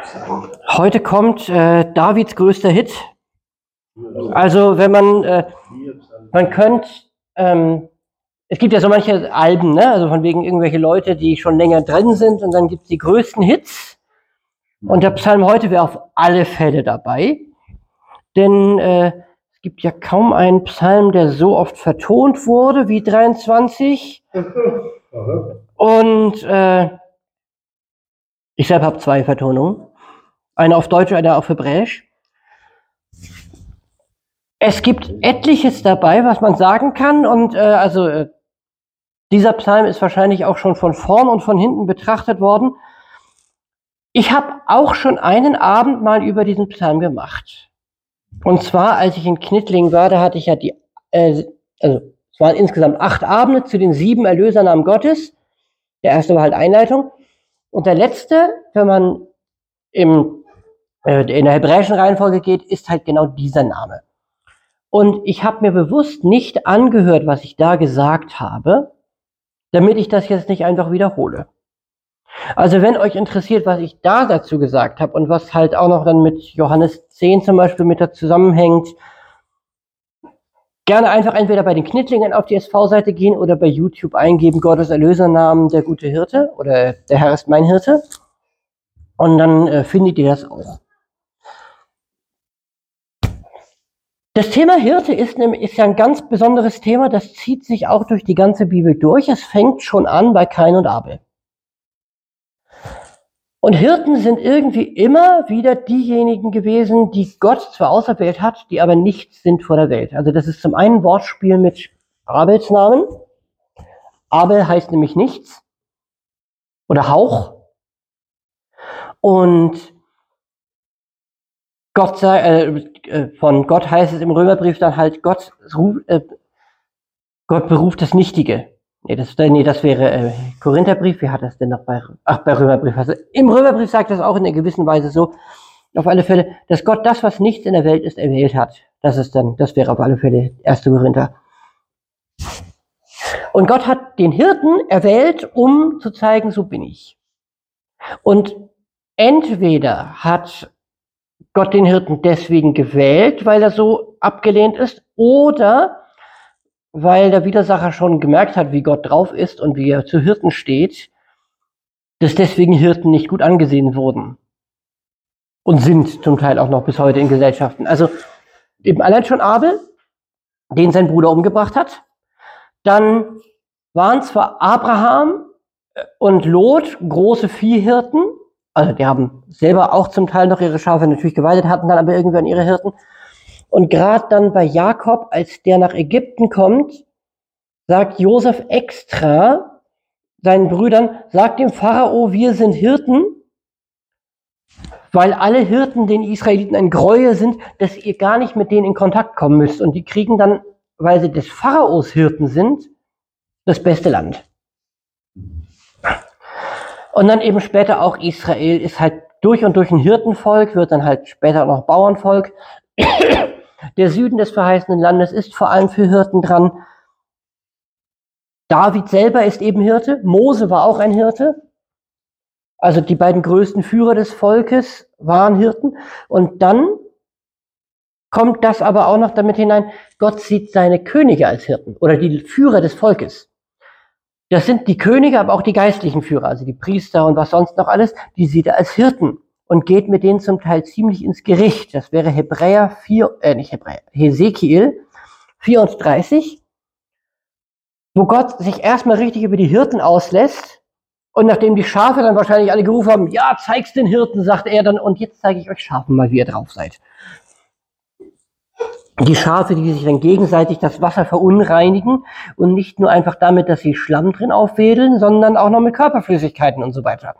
Heute kommt Davids größter Hit. Also wenn man könnte, es gibt ja so manche Alben, ne? Also von wegen irgendwelche Leute, die schon länger drin sind, und dann gibt es die größten Hits. Und der Psalm heute wäre auf alle Fälle dabei. Denn es gibt ja kaum einen Psalm, der so oft vertont wurde wie 23. Und ich selber habe 2 Vertonungen. Eine auf Deutsch, eine auf Hebräisch. Es gibt etliches dabei, was man sagen kann. Und dieser Psalm ist wahrscheinlich auch schon von vorn und von hinten betrachtet worden. Ich habe auch schon einen Abend mal über diesen Psalm gemacht. Und zwar, als ich in Knittlingen war, da hatte ich ja es waren insgesamt 8 Abende zu den 7 Erlösernamen Gottes. Der erste war halt Einleitung. Und der letzte, wenn man in der hebräischen Reihenfolge geht, ist halt genau dieser Name. Und ich habe mir bewusst nicht angehört, was ich da gesagt habe, damit ich das jetzt nicht einfach wiederhole. Also wenn euch interessiert, was ich da dazu gesagt habe und was halt auch noch dann mit Johannes 10 zum Beispiel mit da zusammenhängt, gerne einfach entweder bei den Knittlingen auf die SV-Seite gehen oder bei YouTube eingeben, Gottes Erlösernamen, der gute Hirte oder der Herr ist mein Hirte. Und dann findet ihr das auch. Das Thema Hirte ist ja ein ganz besonderes Thema, das zieht sich auch durch die ganze Bibel durch. Es fängt schon an bei Kain und Abel. Und Hirten sind irgendwie immer wieder diejenigen gewesen, die Gott zwar auserwählt hat, die aber nichts sind vor der Welt. Also das ist zum einen ein Wortspiel mit Abels Namen. Abel heißt nämlich nichts oder Hauch. Und von Gott heißt es im Römerbrief dann halt, Gott beruft das Nichtige. Nee, das wäre Korintherbrief. Wie hat das denn noch bei Römerbrief? Also im Römerbrief sagt das auch in einer gewissen Weise so, auf alle Fälle, dass Gott das, was nichts in der Welt ist, erwählt hat. Das wäre auf alle Fälle 1. Korinther. Und Gott hat den Hirten erwählt, um zu zeigen, so bin ich. Und entweder hat Gott den Hirten deswegen gewählt, weil er so abgelehnt ist, oder weil der Widersacher schon gemerkt hat, wie Gott drauf ist und wie er zu Hirten steht, dass deswegen Hirten nicht gut angesehen wurden. Und sind zum Teil auch noch bis heute in Gesellschaften. Also eben allein schon Abel, den sein Bruder umgebracht hat. Dann waren zwar Abraham und Lot große Viehhirten, also die haben selber auch zum Teil noch ihre Schafe natürlich geweidet, hatten dann aber irgendwann ihre Hirten. Und gerade dann bei Jakob, als der nach Ägypten kommt, sagt Josef extra seinen Brüdern, sagt dem Pharao, wir sind Hirten, weil alle Hirten den Israeliten ein Gräuel sind, dass ihr gar nicht mit denen in Kontakt kommen müsst. Und die kriegen dann, weil sie des Pharaos Hirten sind, das beste Land. Und dann eben später auch Israel ist halt durch und durch ein Hirtenvolk, wird dann halt später noch Bauernvolk. Der Süden des verheißenen Landes ist vor allem für Hirten dran. David selber ist eben Hirte. Mose war auch ein Hirte. Also die beiden größten Führer des Volkes waren Hirten. Und dann kommt das aber auch noch damit hinein, Gott sieht seine Könige als Hirten oder die Führer des Volkes. Das sind die Könige, aber auch die geistlichen Führer, also die Priester und was sonst noch alles, die sieht er als Hirten. Und geht mit denen zum Teil ziemlich ins Gericht. Das wäre Hesekiel 34, wo Gott sich erstmal richtig über die Hirten auslässt. Und nachdem die Schafe dann wahrscheinlich alle gerufen haben, ja, zeig's den Hirten, sagt er dann, und jetzt zeige ich euch Schafen mal, wie ihr drauf seid. Die Schafe, die sich dann gegenseitig das Wasser verunreinigen und nicht nur einfach damit, dass sie Schlamm drin aufwedeln, sondern auch noch mit Körperflüssigkeiten und so weiter.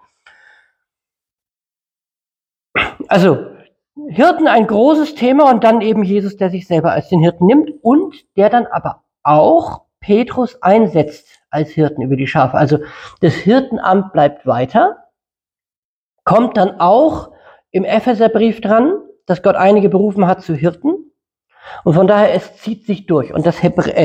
Also, Hirten ein großes Thema und dann eben Jesus, der sich selber als den Hirten nimmt und der dann aber auch Petrus einsetzt als Hirten über die Schafe. Also das Hirtenamt bleibt weiter, kommt dann auch im Epheserbrief dran, dass Gott einige berufen hat zu Hirten und von daher es zieht sich durch. Und das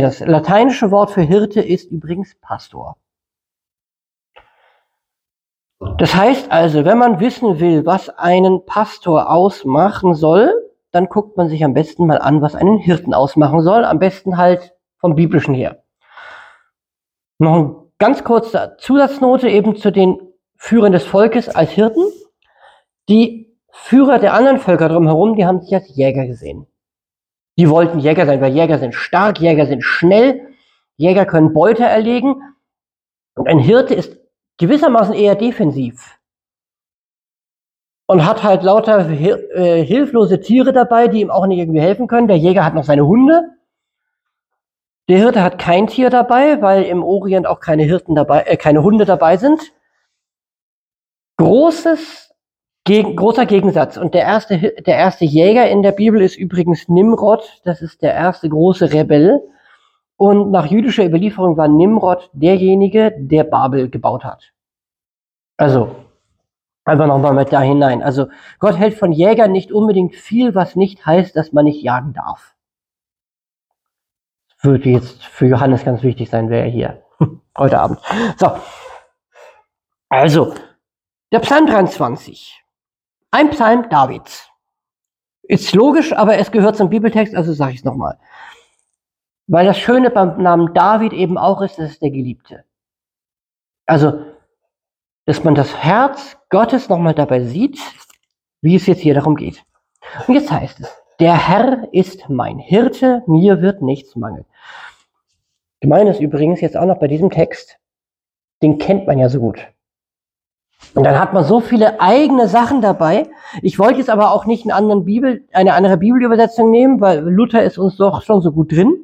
lateinische Wort für Hirte ist übrigens Pastor. Das heißt also, wenn man wissen will, was einen Pastor ausmachen soll, dann guckt man sich am besten mal an, was einen Hirten ausmachen soll. Am besten halt vom Biblischen her. Noch eine ganz kurze Zusatznote eben zu den Führern des Volkes als Hirten. Die Führer der anderen Völker drumherum, die haben sich als Jäger gesehen. Die wollten Jäger sein, weil Jäger sind stark, Jäger sind schnell, Jäger können Beute erlegen. Und ein Hirte ist gewissermaßen eher defensiv und hat halt lauter hilflose Tiere dabei, die ihm auch nicht irgendwie helfen können. Der Jäger hat noch seine Hunde. Der Hirte hat kein Tier dabei, weil im Orient auch keine Hunde dabei sind. Großer Gegensatz. Und der erste Jäger in der Bibel ist übrigens Nimrod. Das ist der erste große Rebell. Und nach jüdischer Überlieferung war Nimrod derjenige, der Babel gebaut hat. Also, einfach nochmal mit da hinein. Also, Gott hält von Jägern nicht unbedingt viel, was nicht heißt, dass man nicht jagen darf. Das würde jetzt für Johannes ganz wichtig sein, wäre er hier. Heute Abend. So. Also, der Psalm 23. Ein Psalm Davids. Ist logisch, aber es gehört zum Bibeltext, also sage ich es nochmal. Weil das Schöne beim Namen David eben auch ist, das ist der Geliebte. Also, dass man das Herz Gottes nochmal dabei sieht, wie es jetzt hier darum geht. Und jetzt heißt es, der Herr ist mein Hirte, mir wird nichts mangeln. Gemein ist übrigens jetzt auch noch bei diesem Text, den kennt man ja so gut. Und dann hat man so viele eigene Sachen dabei. Ich wollte jetzt aber auch nicht eine andere Bibelübersetzung nehmen, weil Luther ist uns doch schon so gut drin.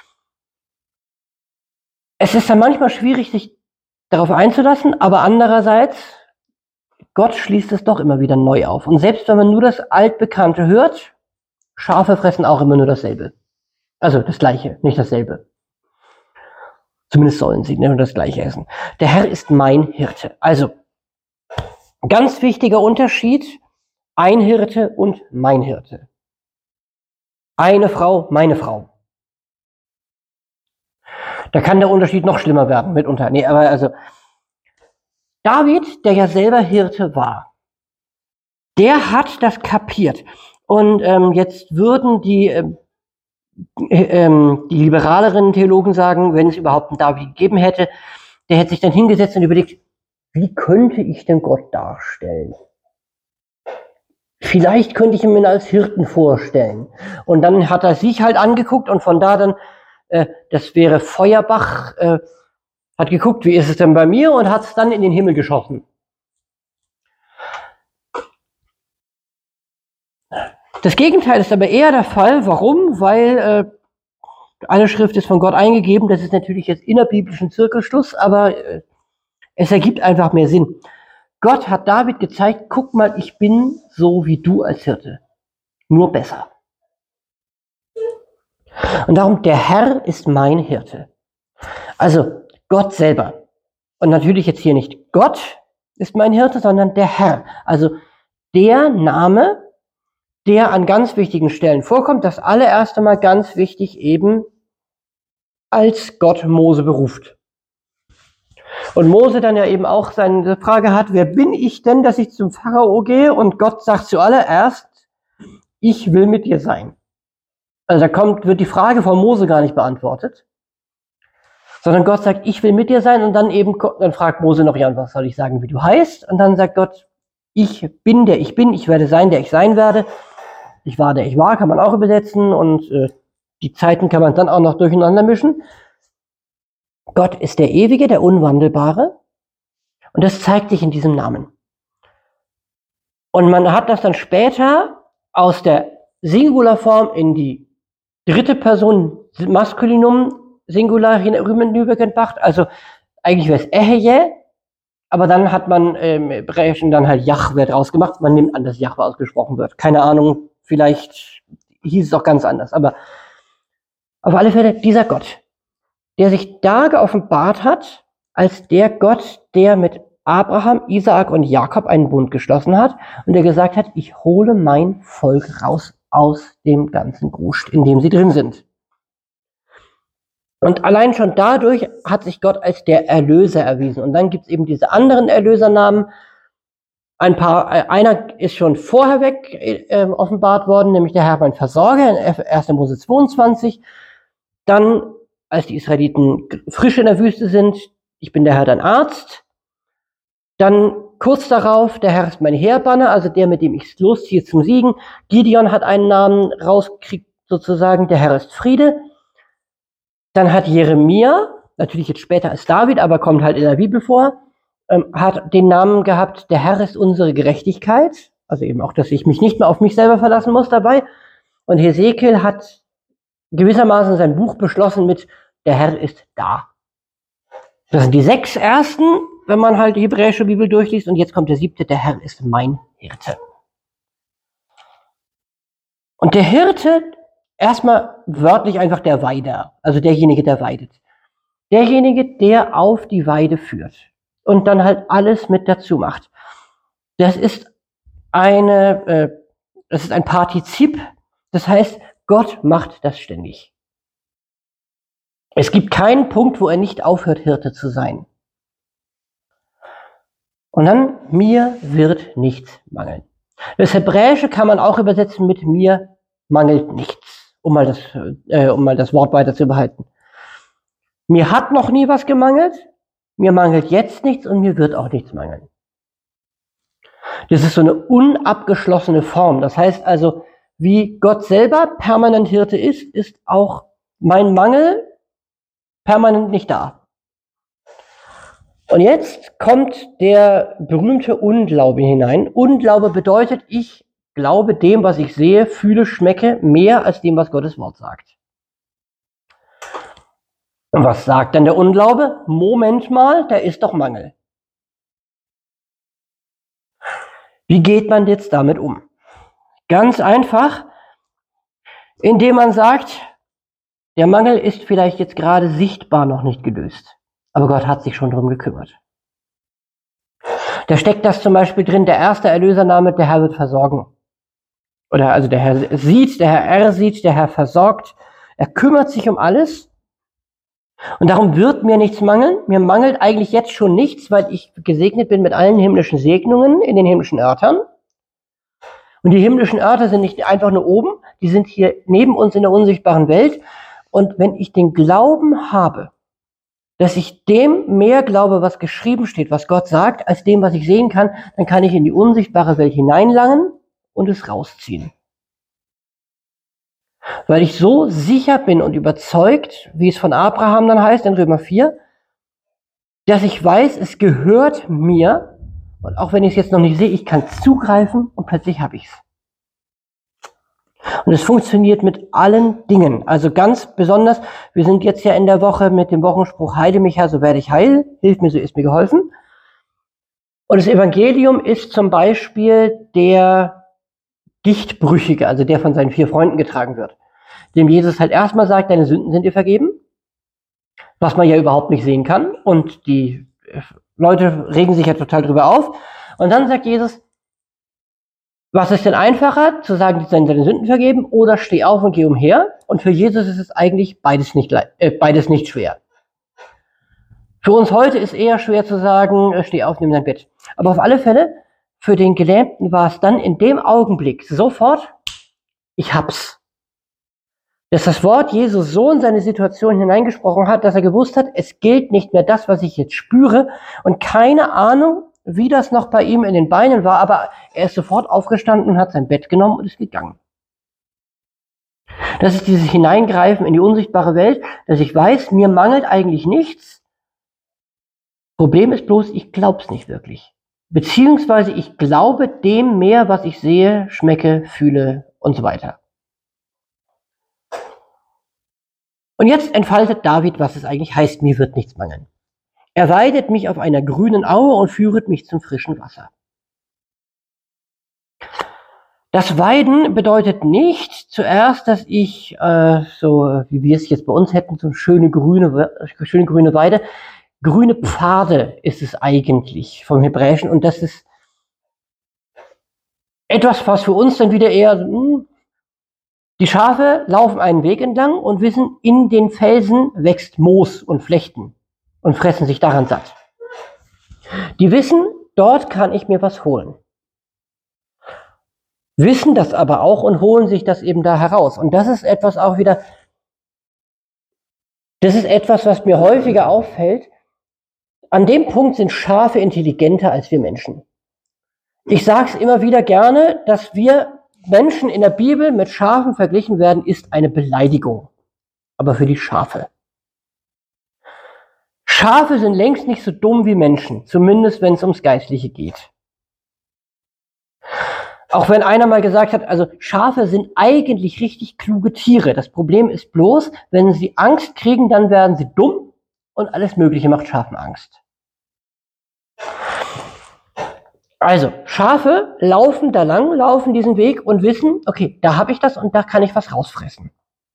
Es ist dann manchmal schwierig, sich darauf einzulassen, aber andererseits, Gott schließt es doch immer wieder neu auf. Und selbst wenn man nur das Altbekannte hört, Schafe fressen auch immer nur dasselbe. Also das Gleiche, nicht dasselbe. Zumindest sollen sie nur das Gleiche essen. Der Herr ist mein Hirte. Also, ganz wichtiger Unterschied, ein Hirte und mein Hirte. Eine Frau, meine Frau. Da kann der Unterschied noch schlimmer werden mitunter. Nee, aber also David, der ja selber Hirte war, der hat das kapiert. Und jetzt würden die liberaleren Theologen sagen, wenn es überhaupt einen David gegeben hätte, der hätte sich dann hingesetzt und überlegt, wie könnte ich denn Gott darstellen? Vielleicht könnte ich ihn mir als Hirten vorstellen. Und dann hat er sich halt angeguckt und von da dann das wäre Feuerbach, hat geguckt, wie ist es denn bei mir und hat es dann in den Himmel geschossen. Das Gegenteil ist aber eher der Fall. Warum? Weil alle Schrift ist von Gott eingegeben. Das ist natürlich jetzt innerbiblischen Zirkelschluss, aber es ergibt einfach mehr Sinn. Gott hat David gezeigt, guck mal, ich bin so wie du als Hirte. Nur besser. Und darum, der Herr ist mein Hirte. Also Gott selber. Und natürlich jetzt hier nicht Gott ist mein Hirte, sondern der Herr. Also der Name, der an ganz wichtigen Stellen vorkommt. Das allererste Mal ganz wichtig eben, als Gott Mose beruft. Und Mose dann ja eben auch seine Frage hat, wer bin ich denn, dass ich zum Pharao gehe? Und Gott sagt zuallererst, ich will mit dir sein. Also wird die Frage von Mose gar nicht beantwortet, sondern Gott sagt, ich will mit dir sein. Und dann fragt Mose noch, ja, und was soll ich sagen, wie du heißt? Und dann sagt Gott, ich bin der ich bin, ich werde sein, der ich sein werde. Ich war, der ich war, kann man auch übersetzen. Und die Zeiten kann man dann auch noch durcheinander mischen. Gott ist der Ewige, der Unwandelbare. Und das zeigt sich in diesem Namen. Und man hat das dann später aus der Singularform in die dritte Person Maskulinum Singular hinübergebracht. Also eigentlich wäre es Eheje, aber dann hat man im Hebräischen dann halt Jahwe draus gemacht. Man nimmt an, dass Jahwe ausgesprochen wird. Keine Ahnung, vielleicht hieß es auch ganz anders. Aber auf alle Fälle dieser Gott, der sich da geoffenbart hat, als der Gott, der mit Abraham, Isaak und Jakob einen Bund geschlossen hat und der gesagt hat, ich hole mein Volk raus aus dem ganzen Gruscht, in dem sie drin sind. Und allein schon dadurch hat sich Gott als der Erlöser erwiesen. Und dann gibt es eben diese anderen Erlösernamen. Einer ist schon vorher weg offenbart worden, nämlich der Herr mein Versorger in 1. Mose 22. Dann, als die Israeliten frisch in der Wüste sind, ich bin der Herr dein Arzt. Dann kurz darauf, der Herr ist mein Heerbanner, also der, mit dem ich losziehe zum Siegen. Gideon hat einen Namen rausgekriegt, sozusagen, der Herr ist Friede. Dann hat Jeremia, natürlich jetzt später als David, aber kommt halt in der Bibel vor, hat den Namen gehabt, der Herr ist unsere Gerechtigkeit. Also eben auch, dass ich mich nicht mehr auf mich selber verlassen muss dabei. Und Hesekiel hat gewissermaßen sein Buch beschlossen mit, der Herr ist da. Das sind die 6 ersten, wenn man halt die hebräische Bibel durchliest. Und jetzt kommt der 7., der Herr ist mein Hirte. Und der Hirte, erstmal wörtlich einfach der Weider, also derjenige, der weidet. Derjenige, der auf die Weide führt und dann halt alles mit dazu macht. Das ist ein Partizip, das heißt, Gott macht das ständig. Es gibt keinen Punkt, wo er nicht aufhört, Hirte zu sein. Und dann, mir wird nichts mangeln. Das Hebräische kann man auch übersetzen mit mir mangelt nichts, um mal das Wort weiter zu behalten. Mir hat noch nie was gemangelt, mir mangelt jetzt nichts und mir wird auch nichts mangeln. Das ist so eine unabgeschlossene Form. Das heißt also, wie Gott selber permanent Hirte ist auch mein Mangel permanent nicht da. Und jetzt kommt der berühmte Unglaube hinein. Unglaube bedeutet, ich glaube dem, was ich sehe, fühle, schmecke, mehr als dem, was Gottes Wort sagt. Und was sagt dann der Unglaube? Moment mal, da ist doch Mangel. Wie geht man jetzt damit um? Ganz einfach, indem man sagt, der Mangel ist vielleicht jetzt gerade sichtbar noch nicht gelöst, aber Gott hat sich schon darum gekümmert. Da steckt das zum Beispiel drin, der erste Erlösername, der Herr wird versorgen. Oder also der Herr sieht, der Herr ersieht, der Herr versorgt. Er kümmert sich um alles. Und darum wird mir nichts mangeln. Mir mangelt eigentlich jetzt schon nichts, weil ich gesegnet bin mit allen himmlischen Segnungen in den himmlischen Örtern. Und die himmlischen Örter sind nicht einfach nur oben, die sind hier neben uns in der unsichtbaren Welt. Und wenn ich den Glauben habe, dass ich dem mehr glaube, was geschrieben steht, was Gott sagt, als dem, was ich sehen kann, dann kann ich in die unsichtbare Welt hineinlangen und es rausziehen. Weil ich so sicher bin und überzeugt, wie es von Abraham dann heißt in Römer 4, dass ich weiß, es gehört mir, und auch wenn ich es jetzt noch nicht sehe, ich kann zugreifen und plötzlich habe ich es. Und es funktioniert mit allen Dingen. Also ganz besonders, wir sind jetzt ja in der Woche mit dem Wochenspruch, heile mich Herr, so werde ich heil, hilf mir, so ist mir geholfen. Und das Evangelium ist zum Beispiel der Gichtbrüchige, also der von seinen 4 Freunden getragen wird, dem Jesus halt erstmal sagt, deine Sünden sind dir vergeben, was man ja überhaupt nicht sehen kann. Und die Leute regen sich ja total drüber auf. Und dann sagt Jesus, was ist denn einfacher, zu sagen, die sind deine Sünden vergeben, oder steh auf und geh umher? Und für Jesus ist es eigentlich beides nicht schwer. Für uns heute ist eher schwer zu sagen, steh auf, nimm dein Bett. Aber auf alle Fälle, für den Gelähmten war es dann in dem Augenblick sofort, ich hab's. Dass das Wort Jesus so in seine Situation hineingesprochen hat, dass er gewusst hat, es gilt nicht mehr das, was ich jetzt spüre, und keine Ahnung, wie das noch bei ihm in den Beinen war, aber er ist sofort aufgestanden und hat sein Bett genommen und ist gegangen. Das ist dieses Hineingreifen in die unsichtbare Welt, dass ich weiß, mir mangelt eigentlich nichts. Problem ist bloß, ich glaub's nicht wirklich. Beziehungsweise ich glaube dem mehr, was ich sehe, schmecke, fühle und so weiter. Und jetzt entfaltet David, was es eigentlich heißt, mir wird nichts mangeln. Er weidet mich auf einer grünen Aue und führet mich zum frischen Wasser. Das Weiden bedeutet nicht zuerst, dass ich, so wie wir es jetzt bei uns hätten, so eine schöne grüne Weide. Grüne Pfade ist es eigentlich vom Hebräischen, und das ist etwas, was für uns dann wieder eher Die Schafe laufen einen Weg entlang und wissen, in den Felsen wächst Moos und Flechten und fressen sich daran satt. Die wissen, dort kann ich mir was holen. Wissen das aber auch und holen sich das eben da heraus. Und das ist etwas auch wieder, das ist etwas, was mir häufiger auffällt. An dem Punkt sind Schafe intelligenter als wir Menschen. Ich sage es immer wieder gerne, dass wir Menschen in der Bibel mit Schafen verglichen werden, ist eine Beleidigung. Aber für die Schafe. Schafe sind längst nicht so dumm wie Menschen, zumindest wenn es ums Geistliche geht. Auch wenn einer mal gesagt hat, also Schafe sind eigentlich richtig kluge Tiere. Das Problem ist bloß, wenn sie Angst kriegen, dann werden sie dumm und alles Mögliche macht Schafen Angst. Also, Schafe laufen da lang, laufen diesen Weg und wissen, okay, da habe ich das und da kann ich was rausfressen.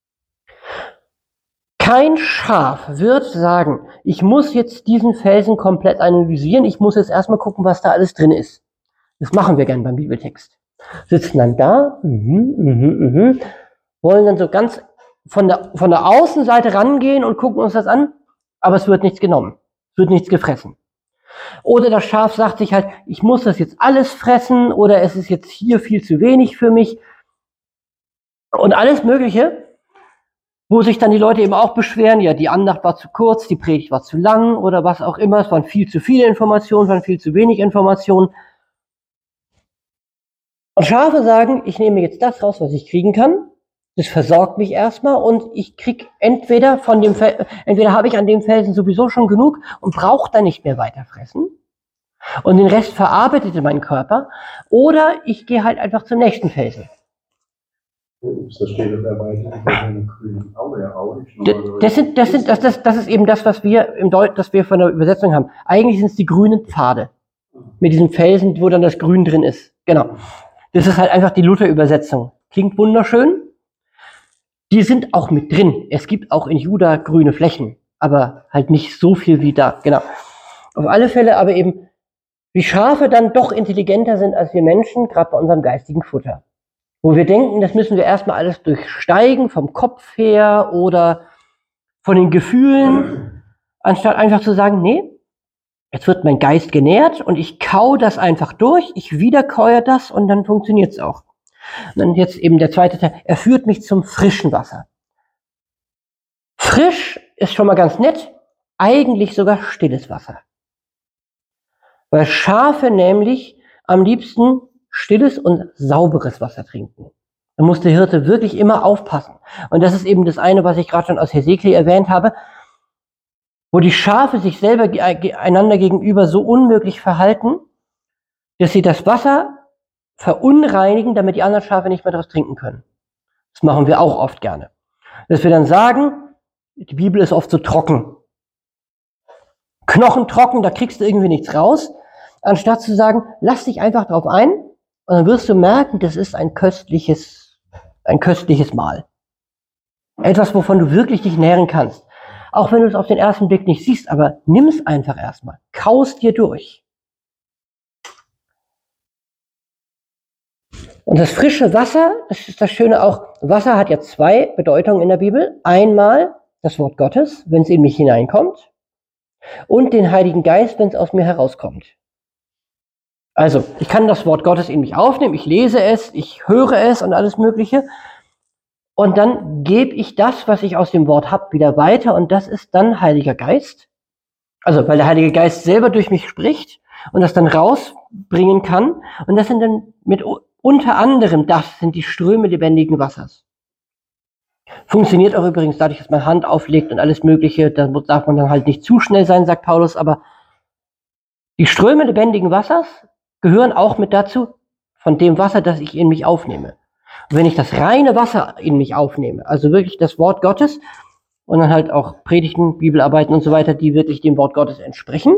Kein Schaf wird sagen, ich muss jetzt diesen Felsen komplett analysieren, ich muss jetzt erstmal gucken, was da alles drin ist. Das machen wir gern beim Bibeltext. Sitzen dann da, wollen dann so ganz von der Außenseite rangehen und gucken uns das an, aber es wird nichts genommen, es wird nichts gefressen. Oder das Schaf sagt sich halt, ich muss das jetzt alles fressen oder es ist jetzt hier viel zu wenig für mich und alles Mögliche, wo sich dann die Leute eben auch beschweren, ja, die Andacht war zu kurz, die Predigt war zu lang oder was auch immer, es waren viel zu viele Informationen, es waren viel zu wenig Informationen. Und Schafe sagen, ich nehme jetzt das raus, was ich kriegen kann, das versorgt mich erstmal und ich krieg entweder habe ich an dem Felsen sowieso schon genug und brauche dann nicht mehr weiter fressen und den Rest verarbeitet mein Körper oder ich gehe halt einfach zum nächsten Felsen. Das steht auf der Weite den grünen Aue auch Das ist eben das, was wir das wir von der Übersetzung haben. Eigentlich sind es die grünen Pfade mit diesen Felsen, wo dann das Grün drin ist. Genau. Das ist halt einfach die Luther-Übersetzung. Klingt wunderschön. Die sind auch mit drin. Es gibt auch in Juda grüne Flächen, aber halt nicht so viel wie da. Genau. Auf alle Fälle aber eben, wie Schafe dann doch intelligenter sind als wir Menschen, gerade bei unserem geistigen Futter. Wo wir denken, das müssen wir erstmal alles durchsteigen, vom Kopf her oder von den Gefühlen, anstatt einfach zu sagen, nee, jetzt wird mein Geist genährt und ich kau das einfach durch, ich wiederkäue das und dann funktioniert es auch. Und dann jetzt eben der zweite Teil, er führt mich zum frischen Wasser. Frisch ist schon mal ganz nett, eigentlich sogar stilles Wasser. Weil Schafe nämlich am liebsten stilles und sauberes Wasser trinken. Da muss der Hirte wirklich immer aufpassen. Und das ist eben das eine, was ich gerade schon aus Hesekiel erwähnt habe, wo die Schafe sich selber einander gegenüber so unmöglich verhalten, dass sie das Wasser verunreinigen, damit die anderen Schafe nicht mehr daraus trinken können. Das machen wir auch oft gerne. Dass wir dann sagen, die Bibel ist oft so trocken. Knochentrocken, da kriegst du irgendwie nichts raus. Anstatt zu sagen, lass dich einfach drauf ein und dann wirst du merken, das ist ein köstliches Mahl. Etwas, wovon du wirklich dich nähren kannst. Auch wenn du es auf den ersten Blick nicht siehst, aber nimm es einfach erstmal. Kaust dir durch. Und das frische Wasser, das ist das Schöne auch, Wasser hat ja zwei Bedeutungen in der Bibel. Einmal das Wort Gottes, wenn es in mich hineinkommt, und den Heiligen Geist, wenn es aus mir herauskommt. Also, ich kann das Wort Gottes in mich aufnehmen, ich lese es, ich höre es und alles Mögliche. Und dann gebe ich das, was ich aus dem Wort habe, wieder weiter und das ist dann Heiliger Geist. Also, weil der Heilige Geist selber durch mich spricht und das dann rausbringen kann. Und das sind dann unter anderem, das sind die Ströme lebendigen Wassers. Funktioniert auch übrigens dadurch, dass man Hand auflegt und alles Mögliche. Da darf man dann halt nicht zu schnell sein, sagt Paulus. Aber die Ströme lebendigen Wassers gehören auch mit dazu, von dem Wasser, das ich in mich aufnehme. Und wenn ich das reine Wasser in mich aufnehme, also wirklich das Wort Gottes und dann halt auch Predigten, Bibelarbeiten und so weiter, die wirklich dem Wort Gottes entsprechen,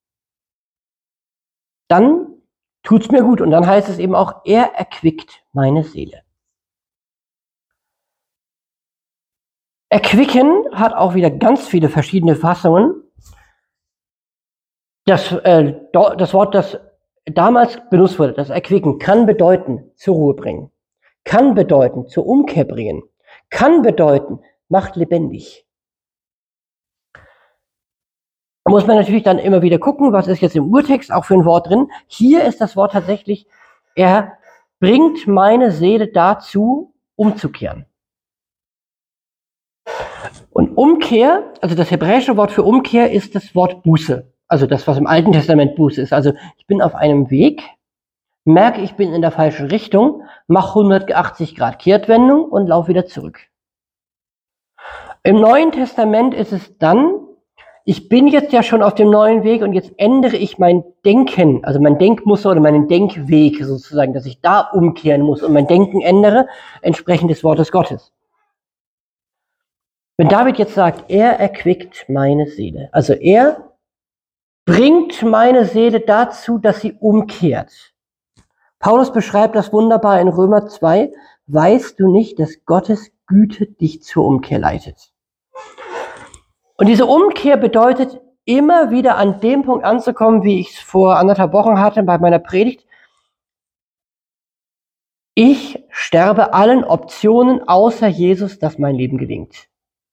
dann tut's mir gut. Und dann heißt es eben auch, er erquickt meine Seele. Erquicken hat auch wieder ganz viele verschiedene Fassungen. Das Wort, das damals benutzt wurde, das Erquicken, kann bedeuten, zur Ruhe bringen, kann bedeuten, zur Umkehr bringen, kann bedeuten, macht lebendig. Da muss man natürlich dann immer wieder gucken, was ist jetzt im Urtext auch für ein Wort drin. Hier ist das Wort tatsächlich, er bringt meine Seele dazu, umzukehren. Und Umkehr, also das hebräische Wort für Umkehr ist das Wort Buße. Also das, was im Alten Testament Buße ist. Also ich bin auf einem Weg, merke, ich bin in der falschen Richtung, mache 180 Grad Kehrtwendung und laufe wieder zurück. Im Neuen Testament ist es dann, ich bin jetzt ja schon auf dem neuen Weg und jetzt ändere ich mein Denken, also mein Denkmuster oder meinen Denkweg sozusagen, dass ich da umkehren muss und mein Denken ändere, entsprechend des Wortes Gottes. Wenn David jetzt sagt, er erquickt meine Seele, also er bringt meine Seele dazu, dass sie umkehrt. Paulus beschreibt das wunderbar in Römer 2, weißt du nicht, dass Gottes Güte dich zur Umkehr leitet? Und diese Umkehr bedeutet, immer wieder an dem Punkt anzukommen, wie ich es vor 1,5 Wochen hatte bei meiner Predigt. Ich sterbe allen Optionen außer Jesus, dass mein Leben gelingt.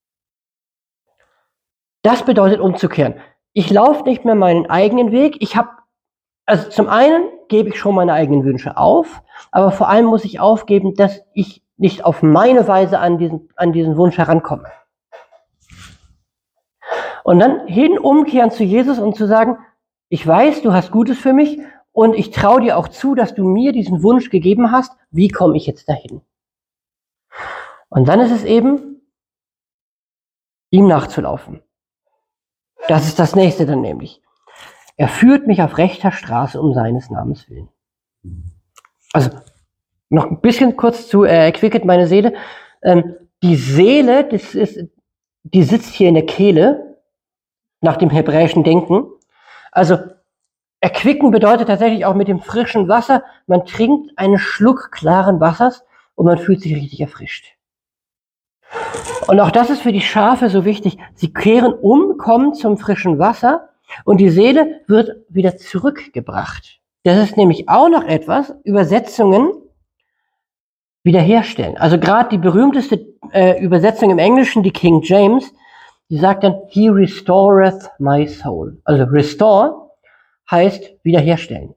Das bedeutet umzukehren. Ich laufe nicht mehr meinen eigenen Weg. Also zum einen gebe ich schon meine eigenen Wünsche auf, aber vor allem muss ich aufgeben, dass ich nicht auf meine Weise an diesen Wunsch herankomme. Und dann umkehren zu Jesus und zu sagen, ich weiß, du hast Gutes für mich und ich traue dir auch zu, dass du mir diesen Wunsch gegeben hast. Wie komme ich jetzt dahin? Und dann ist es eben, ihm nachzulaufen. Das ist das Nächste dann nämlich. Er führt mich auf rechter Straße um seines Namens willen. Also noch ein bisschen kurz zu erquicket meine Seele. Die Seele, die sitzt hier in der Kehle, nach dem hebräischen Denken. Also erquicken bedeutet tatsächlich auch mit dem frischen Wasser, man trinkt einen Schluck klaren Wassers und man fühlt sich richtig erfrischt. Und auch das ist für die Schafe so wichtig. Sie kehren um, kommen zum frischen Wasser und die Seele wird wieder zurückgebracht. Das ist nämlich auch noch etwas, Übersetzungen wiederherstellen. Also gerade die berühmteste Übersetzung im Englischen, die King James, die sagt dann, he restoreth my soul. Also restore heißt wiederherstellen.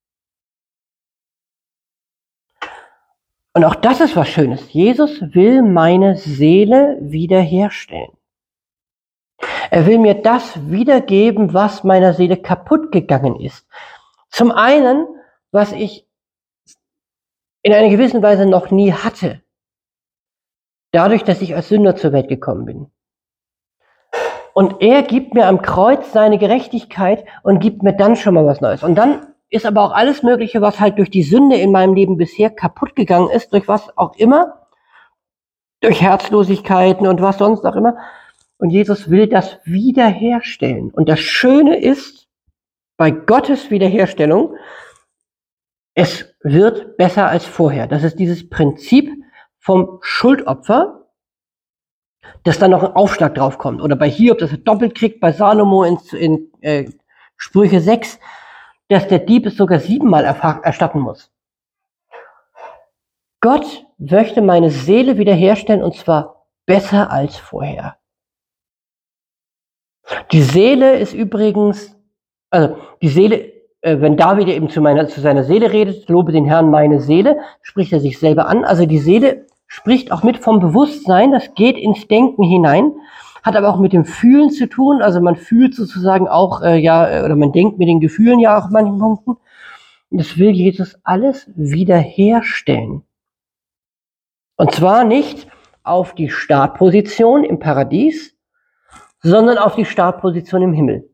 Und auch das ist was Schönes. Jesus will meine Seele wiederherstellen. Er will mir das wiedergeben, was meiner Seele kaputt gegangen ist. Zum einen, was ich in einer gewissen Weise noch nie hatte. Dadurch, dass ich als Sünder zur Welt gekommen bin. Und er gibt mir am Kreuz seine Gerechtigkeit und gibt mir dann schon mal was Neues. Und dann ist aber auch alles Mögliche, was halt durch die Sünde in meinem Leben bisher kaputt gegangen ist, durch was auch immer, durch Herzlosigkeiten und was sonst auch immer. Und Jesus will das wiederherstellen. Und das Schöne ist, bei Gottes Wiederherstellung, es wird besser als vorher. Das ist dieses Prinzip vom Schuldopfer, dass dann noch ein Aufschlag drauf kommt. Oder bei Hiob, dass er doppelt kriegt, bei Salomo in Sprüche 6, dass der Dieb es sogar 7-mal erstatten muss. Gott möchte meine Seele wiederherstellen und zwar besser als vorher. Die Seele ist übrigens, also die Seele, wenn David eben zu seiner Seele redet, lobe den Herrn meine Seele, spricht er sich selber an. Also die Seele spricht auch mit vom Bewusstsein, das geht ins Denken hinein, hat aber auch mit dem Fühlen zu tun, also man fühlt sozusagen auch, oder man denkt mit den Gefühlen ja auch an manchen Punkten. Und das will Jesus alles wiederherstellen. Und zwar nicht auf die Startposition im Paradies, sondern auf die Startposition im Himmel.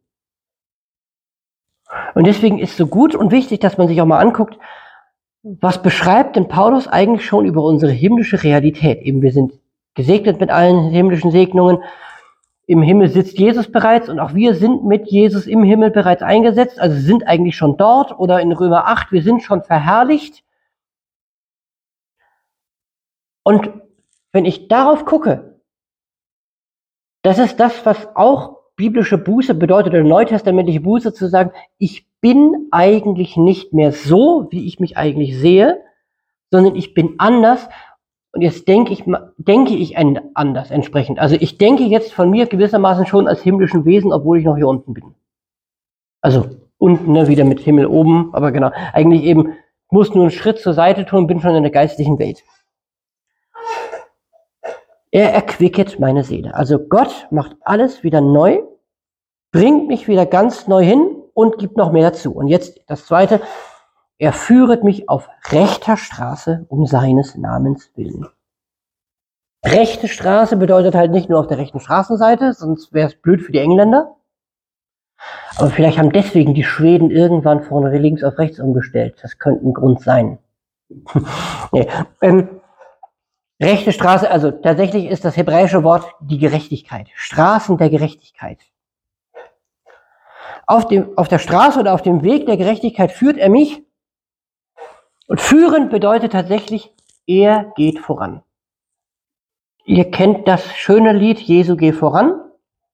Und deswegen ist so gut und wichtig, dass man sich auch mal anguckt, was beschreibt denn Paulus eigentlich schon über unsere himmlische Realität? Eben, wir sind gesegnet mit allen himmlischen Segnungen. Im Himmel sitzt Jesus bereits und auch wir sind mit Jesus im Himmel bereits eingesetzt, also sind eigentlich schon dort oder in Römer 8, wir sind schon verherrlicht. Und wenn ich darauf gucke, das ist das, was auch biblische Buße bedeutet, oder neutestamentliche Buße, zu sagen, ich bin eigentlich nicht mehr so, wie ich mich eigentlich sehe, sondern ich bin anders. Und jetzt denke ich anders entsprechend. Also ich denke jetzt von mir gewissermaßen schon als himmlischen Wesen, obwohl ich noch hier unten bin. Also unten, ne, wieder mit Himmel oben, aber genau. Eigentlich eben muss nur einen Schritt zur Seite tun, bin schon in der geistlichen Welt. Er erquicket meine Seele. Also Gott macht alles wieder neu, bringt mich wieder ganz neu hin und gibt noch mehr dazu. Und jetzt das Zweite. Er führet mich auf rechter Straße um seines Namens willen. Rechte Straße bedeutet halt nicht nur auf der rechten Straßenseite, sonst wäre es blöd für die Engländer. Aber vielleicht haben deswegen die Schweden irgendwann von links auf rechts umgestellt. Das könnte ein Grund sein. Nee. Rechte Straße, also tatsächlich ist das hebräische Wort die Gerechtigkeit. Straßen der Gerechtigkeit. Auf der Straße oder auf dem Weg der Gerechtigkeit führt er mich. Und führen bedeutet tatsächlich, er geht voran. Ihr kennt das schöne Lied, Jesu geh voran.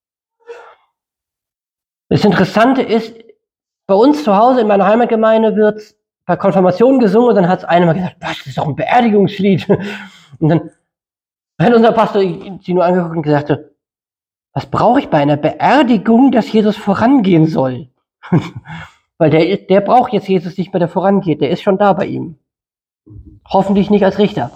Das Interessante ist, bei uns zu Hause in meiner Heimatgemeinde wird bei Konfirmationen gesungen und dann hat es einer mal gesagt, was, das ist doch ein Beerdigungslied. Und dann hat unser Pastor sie nur angeguckt und gesagt, was brauche ich bei einer Beerdigung, dass Jesus vorangehen soll? Weil der braucht jetzt Jesus nicht mehr, der vorangeht. Der ist schon da bei ihm. Hoffentlich nicht als Richter.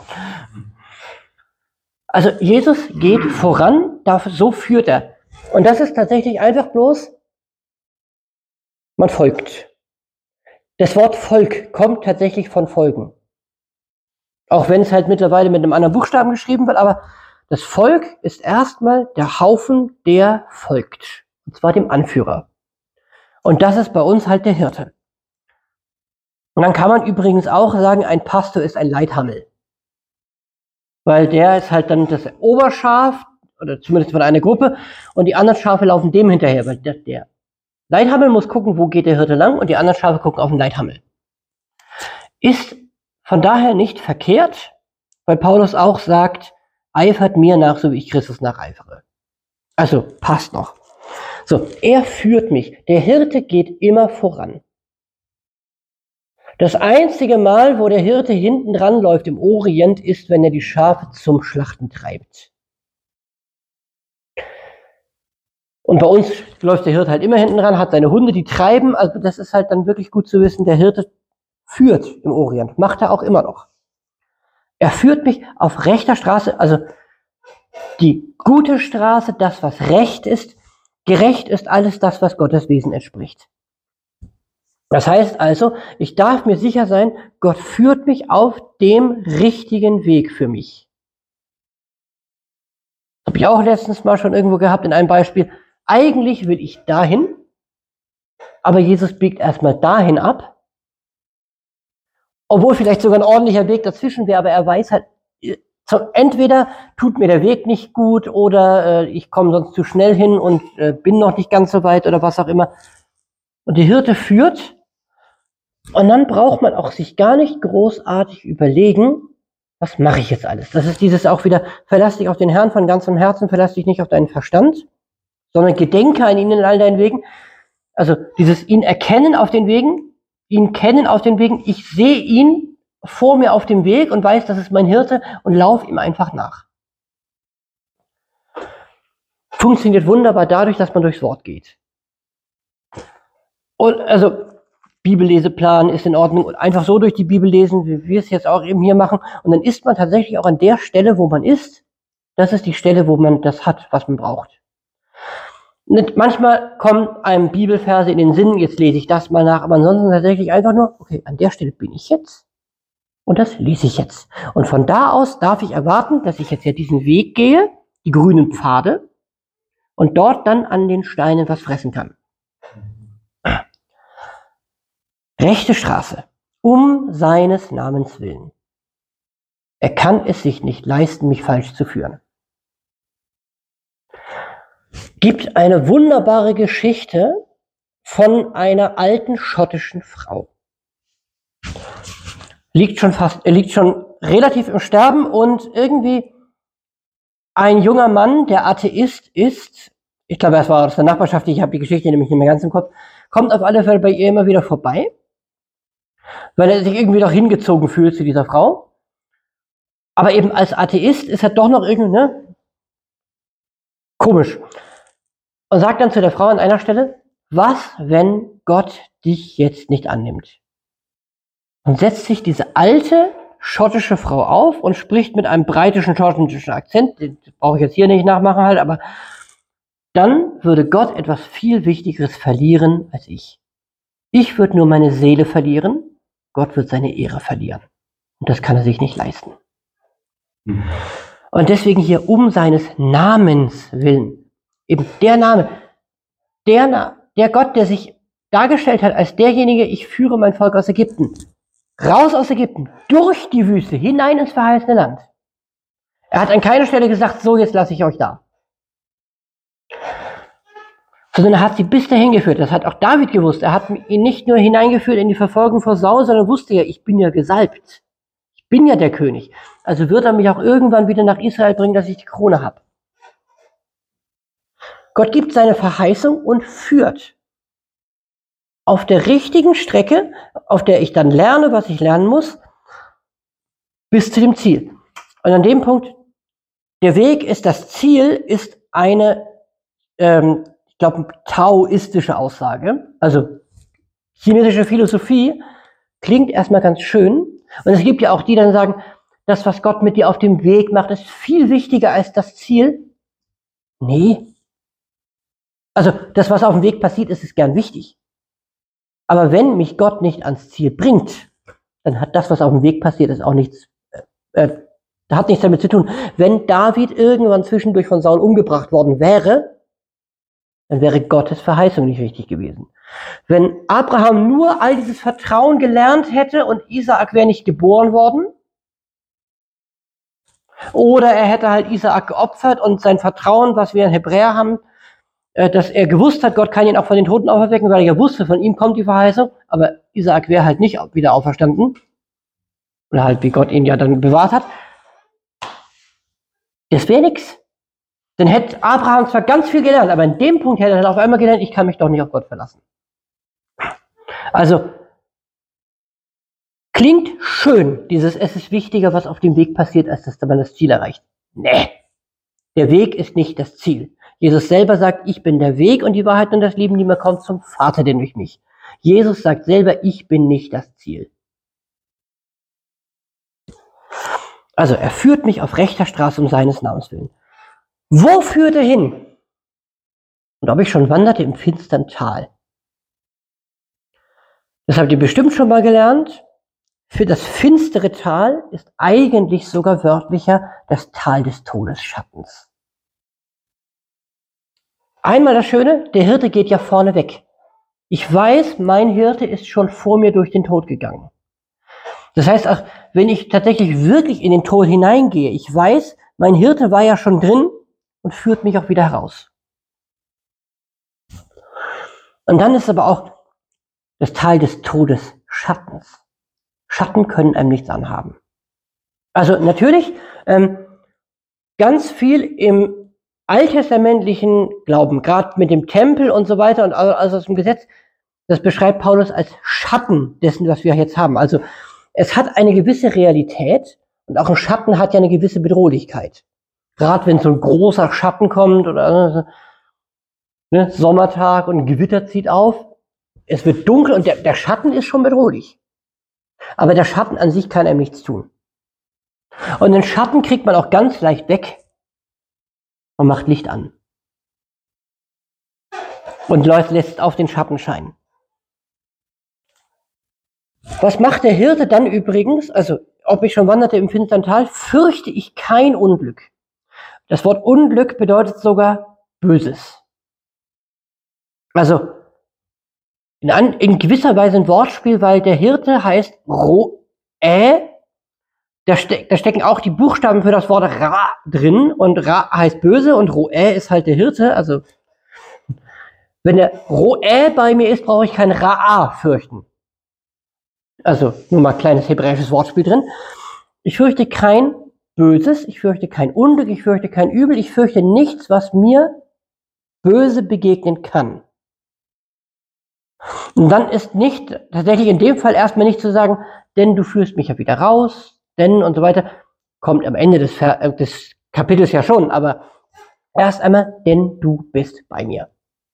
Also Jesus geht voran, so führt er. Und das ist tatsächlich einfach bloß, man folgt. Das Wort Volk kommt tatsächlich von Folgen. Auch wenn es halt mittlerweile mit einem anderen Buchstaben geschrieben wird, aber das Volk ist erstmal der Haufen, der folgt. Und zwar dem Anführer. Und das ist bei uns halt der Hirte. Und dann kann man übrigens auch sagen, ein Pastor ist ein Leithammel. Weil der ist halt dann das Oberschaf, oder zumindest von einer Gruppe, und die anderen Schafe laufen dem hinterher, weil der Leithammel muss gucken, wo geht der Hirte lang, und die anderen Schafe gucken auf den Leithammel. Ist von daher nicht verkehrt, weil Paulus auch sagt, eifert mir nach, so wie ich Christus nacheifere. Also, passt noch. So, er führt mich. Der Hirte geht immer voran. Das einzige Mal, wo der Hirte hinten dran läuft im Orient, ist, wenn er die Schafe zum Schlachten treibt. Und bei uns läuft der Hirte halt immer hinten dran, hat seine Hunde, die treiben. Also das ist halt dann wirklich gut zu wissen, der Hirte führt im Orient. Macht er auch immer noch. Er führt mich auf rechter Straße, also die gute Straße, das, was recht ist. Gerecht ist alles das, was Gottes Wesen entspricht. Das heißt also, ich darf mir sicher sein, Gott führt mich auf dem richtigen Weg für mich. Das habe ich auch letztens mal schon irgendwo gehabt in einem Beispiel. Eigentlich will ich dahin, aber Jesus biegt erstmal dahin ab. Obwohl vielleicht sogar ein ordentlicher Weg dazwischen wäre, aber er weiß halt, entweder tut mir der Weg nicht gut oder ich komme sonst zu schnell hin und bin noch nicht ganz so weit oder was auch immer. Und der Hirte führt. Und dann braucht man auch sich gar nicht großartig überlegen, was mache ich jetzt alles? Das ist dieses auch wieder, verlass dich auf den Herrn von ganzem Herzen, verlass dich nicht auf deinen Verstand, sondern gedenke an ihn in all deinen Wegen. Also dieses ihn erkennen auf den Wegen, ihn kennen auf den Wegen, ich sehe ihn vor mir auf dem Weg und weiß, das ist mein Hirte und laufe ihm einfach nach. Funktioniert wunderbar dadurch, dass man durchs Wort geht. Und also Bibelleseplan ist in Ordnung und einfach so durch die Bibel lesen, wie wir es jetzt auch eben hier machen. Und dann ist man tatsächlich auch an der Stelle, wo man ist. Das ist die Stelle, wo man das hat, was man braucht. Und manchmal kommen einem Bibelverse in den Sinn, jetzt lese ich das mal nach, aber ansonsten tatsächlich einfach nur, okay, an der Stelle bin ich jetzt und das lese ich jetzt. Und von da aus darf ich erwarten, dass ich jetzt ja diesen Weg gehe, die grünen Pfade, und dort dann an den Steinen was fressen kann. Rechte Straße, um seines Namens willen. Er kann es sich nicht leisten, mich falsch zu führen. Gibt eine wunderbare Geschichte von einer alten schottischen Frau. Liegt schon relativ im Sterben und irgendwie ein junger Mann, der Atheist ist, ich glaube, es war aus der Nachbarschaft, ich habe die Geschichte nämlich nicht mehr ganz im Kopf, kommt auf alle Fälle bei ihr immer wieder vorbei, weil er sich irgendwie doch hingezogen fühlt zu dieser Frau. Aber eben als Atheist ist er doch noch irgendwie, ne? Komisch. Und sagt dann zu der Frau an einer Stelle, was, wenn Gott dich jetzt nicht annimmt? Und setzt sich diese alte schottische Frau auf und spricht mit einem breitischen schottischen Akzent, den brauche ich jetzt hier nicht nachmachen halt, aber dann würde Gott etwas viel Wichtigeres verlieren als ich. Ich würde nur meine Seele verlieren, Gott wird seine Ehre verlieren. Und das kann er sich nicht leisten. Und deswegen hier um seines Namens willen. Eben der Name, der Gott, der sich dargestellt hat als derjenige, ich führe mein Volk aus Ägypten. Raus aus Ägypten, durch die Wüste, hinein ins verheißene Land. Er hat an keiner Stelle gesagt, so jetzt lasse ich euch da. Sondern er hat sie bis dahin geführt. Das hat auch David gewusst. Er hat ihn nicht nur hineingeführt in die Verfolgung vor Saul, sondern wusste ja, ich bin ja gesalbt. Ich bin ja der König. Also wird er mich auch irgendwann wieder nach Israel bringen, dass ich die Krone habe. Gott gibt seine Verheißung und führt auf der richtigen Strecke, auf der ich dann lerne, was ich lernen muss, bis zu dem Ziel. Und an dem Punkt, der Weg ist das Ziel, ist eine, ich glaube, taoistische Aussage. Also chinesische Philosophie klingt erstmal ganz schön. Und es gibt ja auch die, die dann sagen, das, was Gott mit dir auf dem Weg macht, ist viel wichtiger als das Ziel. Nee. Also das, was auf dem Weg passiert, ist gern wichtig. Aber wenn mich Gott nicht ans Ziel bringt, dann hat das, was auf dem Weg passiert ist, auch nichts, hat nichts damit zu tun. Wenn David irgendwann zwischendurch von Saul umgebracht worden wäre, dann wäre Gottes Verheißung nicht richtig gewesen. Wenn Abraham nur all dieses Vertrauen gelernt hätte und Isaak wäre nicht geboren worden, oder er hätte halt Isaak geopfert und sein Vertrauen, was wir in Hebräer haben, dass er gewusst hat, Gott kann ihn auch von den Toten auferwecken, weil er ja wusste, von ihm kommt die Verheißung, aber Isaak wäre halt nicht wieder auferstanden. Oder halt, wie Gott ihn ja dann bewahrt hat. Das wäre nix. Dann hätte Abraham zwar ganz viel gelernt, aber in dem Punkt hätte er dann auf einmal gelernt, ich kann mich doch nicht auf Gott verlassen. Also, klingt schön, es ist wichtiger, was auf dem Weg passiert, als dass man das Ziel erreicht. Nee, der Weg ist nicht das Ziel. Jesus selber sagt, ich bin der Weg und die Wahrheit und das Leben, die mir kommt zum Vater, denn durch mich. Jesus sagt selber, ich bin nicht das Ziel. Also, er führt mich auf rechter Straße um seines Namens willen. Wo führt er hin? Und ob ich schon wanderte im finstern Tal. Das habt ihr bestimmt schon mal gelernt. Für das finstere Tal ist eigentlich sogar wörtlicher das Tal des Todesschattens. Einmal das Schöne, der Hirte geht ja vorne weg. Ich weiß, mein Hirte ist schon vor mir durch den Tod gegangen. Das heißt auch, wenn ich tatsächlich wirklich in den Tod hineingehe, ich weiß, mein Hirte war ja schon drin und führt mich auch wieder heraus. Und dann ist aber auch das Tal des Todesschattens. Schatten können einem nichts anhaben. Also natürlich, ganz viel im alttestamentlichen Glauben, gerade mit dem Tempel und so weiter und also aus dem Gesetz, das beschreibt Paulus als Schatten dessen, was wir jetzt haben. Also es hat eine gewisse Realität und auch ein Schatten hat ja eine gewisse Bedrohlichkeit. Gerade wenn so ein großer Schatten kommt oder ne, Sommertag und ein Gewitter zieht auf, es wird dunkel und der Schatten ist schon bedrohlich. Aber der Schatten an sich kann einem nichts tun. Und den Schatten kriegt man auch ganz leicht weg und macht Licht an. Und lässt auf den Schatten scheinen. Was macht der Hirte dann übrigens? Also, ob ich schon wanderte im finstern Tal, fürchte ich kein Unglück. Das Wort Unglück bedeutet sogar Böses. Also, in gewisser Weise ein Wortspiel, weil der Hirte heißt Ro'ä. Da stecken auch die Buchstaben für das Wort Ra drin und Ra heißt böse und Ro'ä ist halt der Hirte. Also, wenn der Ro'ä bei mir ist, brauche ich kein Ra'a fürchten. Also, nur mal kleines hebräisches Wortspiel drin. Ich fürchte kein Böses, ich fürchte kein Unglück, ich fürchte kein Übel, ich fürchte nichts, was mir böse begegnen kann. Und dann ist nicht, tatsächlich in dem Fall erstmal nicht zu sagen, denn du führst mich ja wieder raus, denn und so weiter. kommt am Ende des Kapitels ja schon, aber erst einmal, denn du bist bei mir.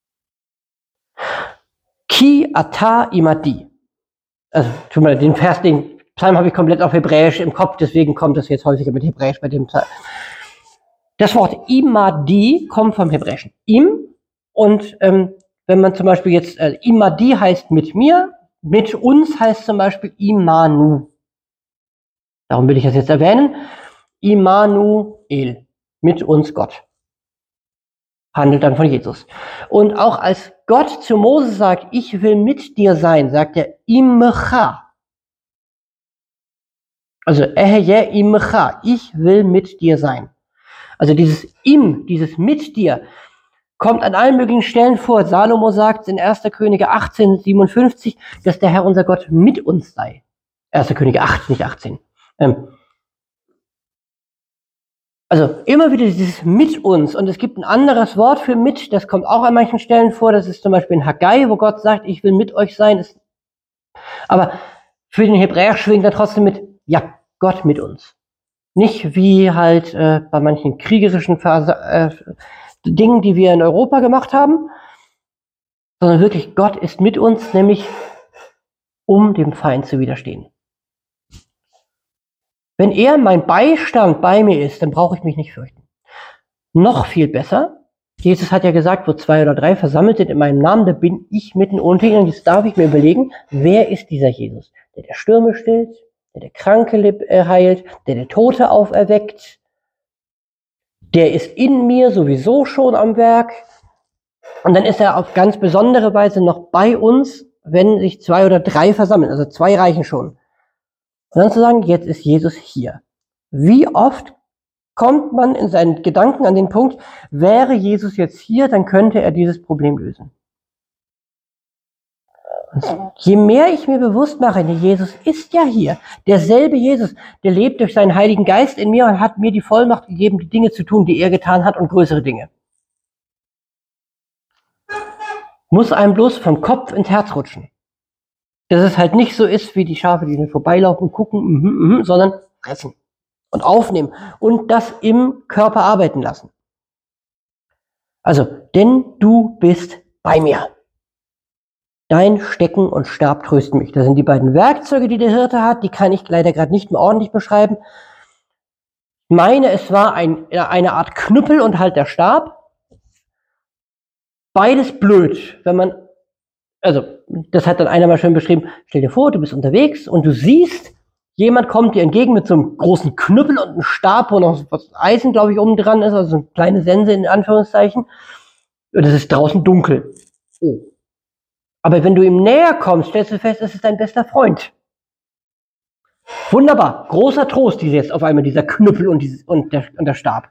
Ki ata imadi. Also, den Psalm habe ich komplett auf Hebräisch im Kopf, deswegen kommt das jetzt häufiger mit Hebräisch bei dem Psalm. Das Wort imadi kommt vom Hebräischen im, und wenn man zum Beispiel jetzt, imadi heißt mit mir, mit uns heißt zum Beispiel imanu. Darum will ich das jetzt erwähnen. Immanuel, mit uns Gott. Handelt dann von Jesus. Und auch als Gott zu Mose sagt, ich will mit dir sein, sagt er imcha. Also imcha, ich will mit dir sein. Also dieses mit dir, kommt an allen möglichen Stellen vor. Salomo sagt in 1. Könige 18,57, dass der Herr unser Gott mit uns sei. 1. Könige 8, nicht 18. Also immer wieder dieses mit uns. Und es gibt ein anderes Wort für mit, das kommt auch an manchen Stellen vor. Das ist zum Beispiel in Haggai, wo Gott sagt, ich will mit euch sein. Aber für den Hebräer schwingt er trotzdem mit, ja, Gott mit uns. Nicht wie halt bei manchen kriegerischen Dingen, die wir in Europa gemacht haben, sondern wirklich, Gott ist mit uns, nämlich um dem Feind zu widerstehen. Wenn er mein Beistand bei mir ist, dann brauche ich mich nicht fürchten. Noch viel besser, Jesus hat ja gesagt, wo 2 oder 3 versammelt sind in meinem Namen, da bin ich mitten unter ihnen. Jetzt darf ich mir überlegen, wer ist dieser Jesus, der Stürme stillt, der Kranke heilt, der Tote auferweckt. Der ist in mir sowieso schon am Werk. Und dann ist er auf ganz besondere Weise noch bei uns, wenn sich 2 oder 3 versammeln. Also 2 reichen schon. Und dann zu sagen, jetzt ist Jesus hier. Wie oft kommt man in seinen Gedanken an den Punkt, wäre Jesus jetzt hier, dann könnte er dieses Problem lösen. Und je mehr ich mir bewusst mache, Jesus ist ja hier, derselbe Jesus, der lebt durch seinen Heiligen Geist in mir und hat mir die Vollmacht gegeben, die Dinge zu tun, die er getan hat und größere Dinge. Muss einem bloß vom Kopf ins Herz rutschen. Dass es halt nicht so ist, wie die Schafe, die vorbeilaufen, gucken, sondern fressen und aufnehmen und das im Körper arbeiten lassen. Also, denn du bist bei mir. Dein Stecken und Stab trösten mich. Das sind die beiden Werkzeuge, die der Hirte hat. Die kann ich leider gerade nicht mehr ordentlich beschreiben. Ich meine, es war eine Art Knüppel und halt der Stab. Beides blöd, wenn man, also das hat dann einer mal schön beschrieben, stell dir vor, du bist unterwegs und du siehst, jemand kommt dir entgegen mit so einem großen Knüppel und einem Stab, wo noch was Eisen, glaube ich, oben dran ist, also so eine kleine Sense in Anführungszeichen. Und es ist draußen dunkel. Oh. Aber wenn du ihm näher kommst, stellst du fest, es ist dein bester Freund. Wunderbar, großer Trost, jetzt auf einmal dieser Knüppel und der Stab.